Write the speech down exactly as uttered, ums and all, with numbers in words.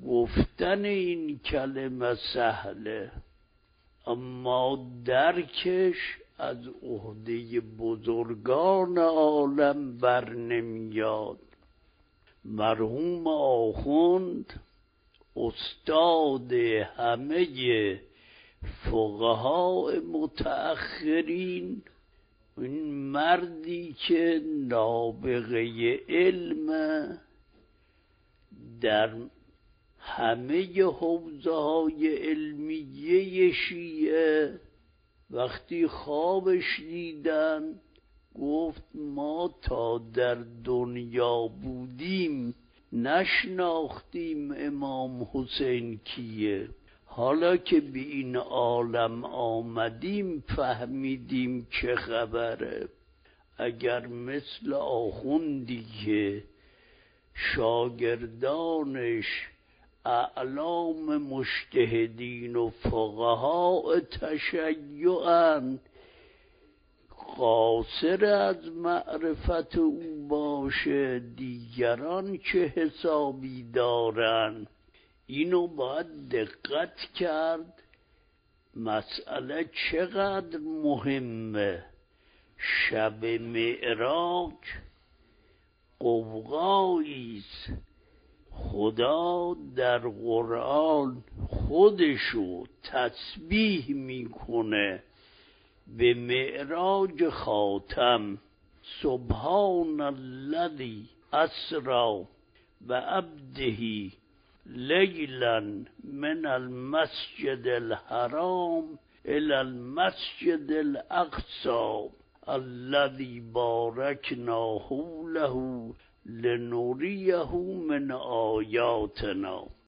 گفتن این کلمه سهله، اما درکش از عهده بزرگان عالم بر نمیاد. مرحوم آخوند استاد همه فقهای متأخرین، این مردی که نابغه علم در همه حوزه های علمیه شیعه، وقتی خوابش دیدن گفت ما تا در دنیا بودیم نشناختیم امام حسین کیه، حالا که به این عالم آمدیم فهمیدیم چه خبره. اگر مثل آخوندی که شاگردانش اعلام مجتهدین و فقها تشیعن، قاصر از معرفت او باشه، دیگران چه حسابی دارن؟ اینو باید دقت کرد. مسئله چقدر مهمه. شب معراج قوقاییست. خدا در قرآن خودشو تسبیح میکنه به معراج خاتم. سبحان الذی اسری بعبده لیلا من المسجد الحرام الی المسجد الاقصی الذی بارکنا حوله لنریه من آیاتنا.